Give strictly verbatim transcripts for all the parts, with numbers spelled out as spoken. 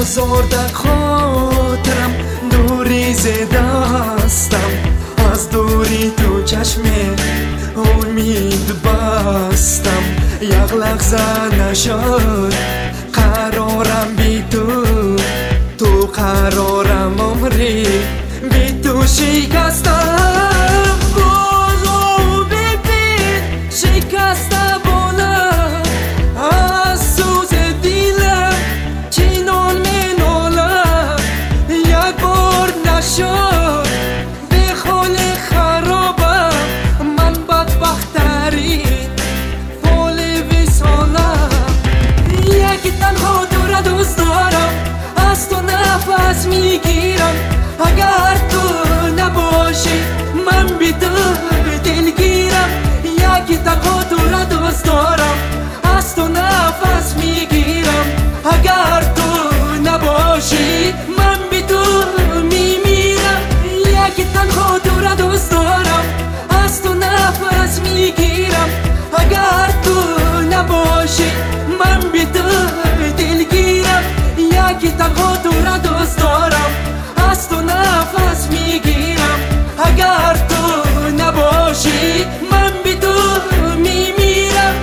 آزرده خاطرم دوری ز دستم از دوری تو چشم امید بستم یک لحظه نشد قرارم بی تو تو قرارم عمری بی تو شکستم بازو ببین شکسته بانم از سوز دیلم چینان می نالم یک بار نشد به خال خرابم من بدبخترین حال وصالم یکی تنها تو را دوست دارم از تو نفس میگیرم اگر تو نباشی من بی تو دلگیرم یکی تنها تو را دوست دارم از تو نفس میگیرم اگر تو نباشی من بی تو میمیرم یکی تنها تو را دوست دارم از تو نفس میگیرم اگر تو نباشی من بی تو دلگیرم یکی تنها تو را دوست دارم از تو نفس میگیرم اگر تو نباشی من بی تو میمیرم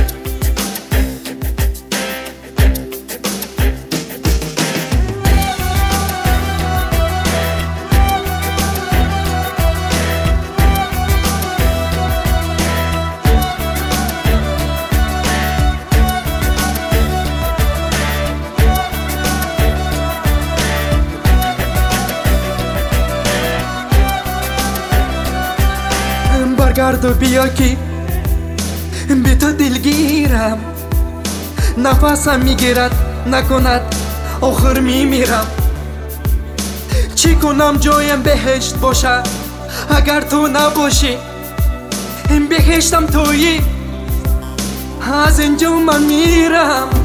برگرد و بیا که بی تو دلگیرم نفسم میگیرد نکند آخر میمیرم چی کنم جایم بهشت باشه اگر تو نباشی این بهشتم تویی از اینجا من میرم